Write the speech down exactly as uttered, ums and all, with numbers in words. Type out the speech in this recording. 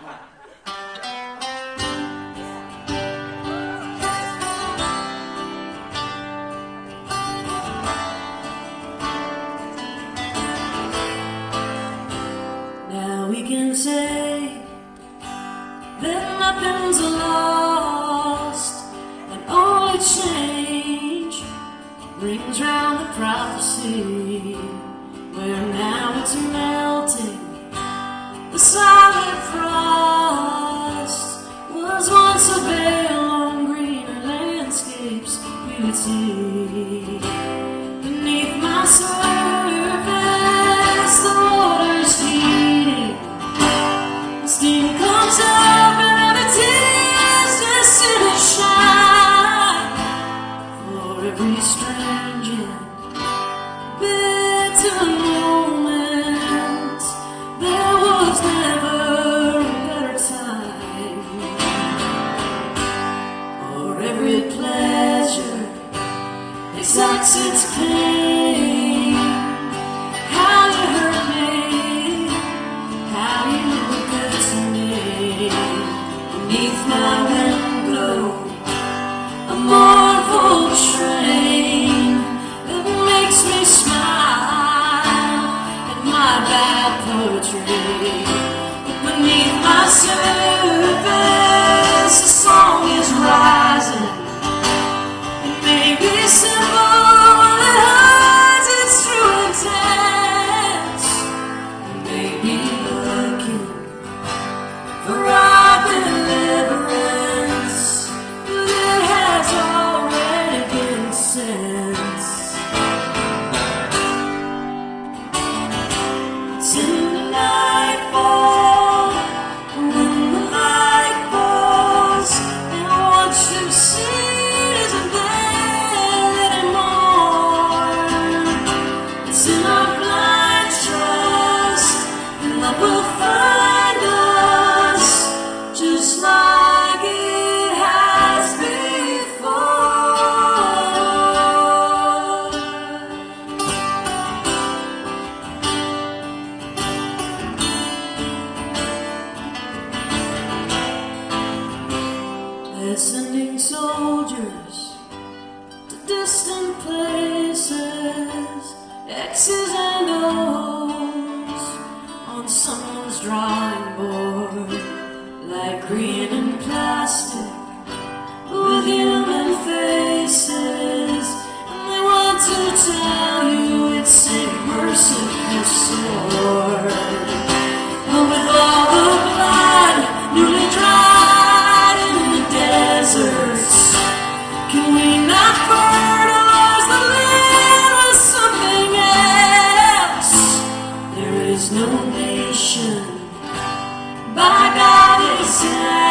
Now we can say that nothing's lost, and only change rings round the prophecy, where now it's melting. The solid frost was once a veil on greener landscapes beauty. Beneath my surface, the water's heating. The steam comes up and now the tears just in a shine. For every strange and bitter moment, there was never a better time. For every pleasure exacts its pain. How you hurt me, how you look good to me. Beneath my window, a mournful train that makes me smile at my bad poetry. But beneath my surface, the song is rising. It may be simple, but it hides its true intent. It may be looking for our deliverance, but it has already been sent. It's in the nightfall, when the light falls, and what you see isn't there anymore. It's in our blind trust, and love will find us just like it has before. They're sending soldiers to distant places, X's and O's on someone's drawing board, like green and plastic with human faces. And they want to tell you it's a merciful sword, but with all the blood newly dried in the deserts, can we not fertilize the land with something else? There is no nation by God exempt